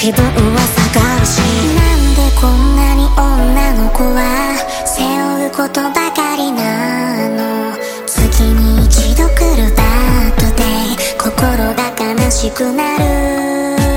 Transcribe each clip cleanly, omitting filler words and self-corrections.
自分を探し、なんでこんなに女の子は背負うことばかりなの。月に一度来るバッドデイ、心が悲しくなる。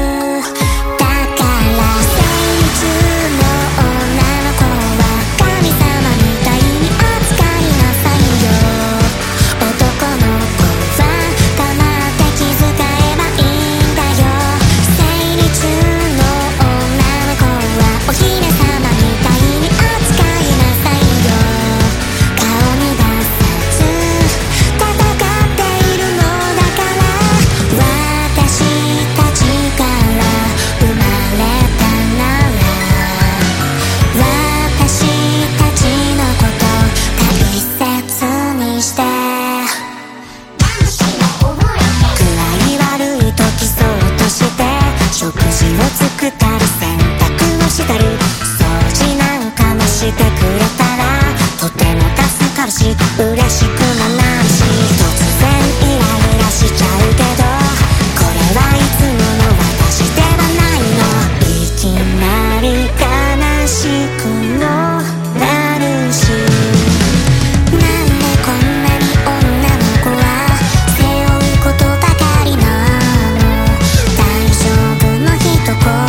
作ったり洗濯をしたり掃除なんかもしてくれたらとても助かるし嬉しくもなるし、突然イライラしちゃうけどこれはいつもの私ではないの。いきなり悲しくもなるし、なんでこんなに女の子は背負うことばかりなの。大丈夫の一言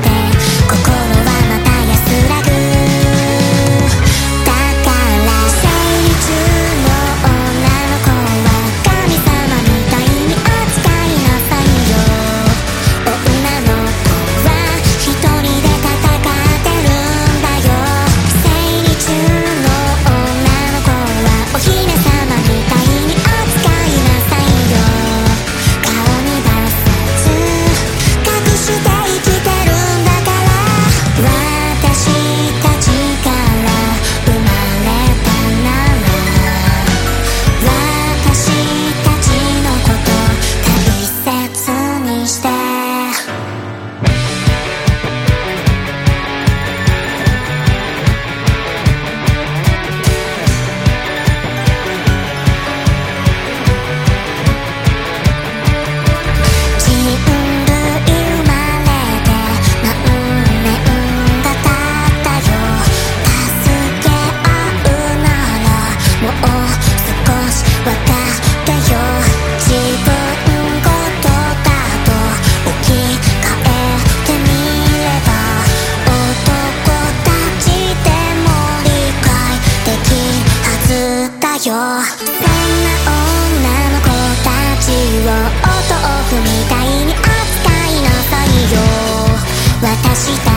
そんな女の子たちをお豆腐みたいに扱いなさいよ。私たち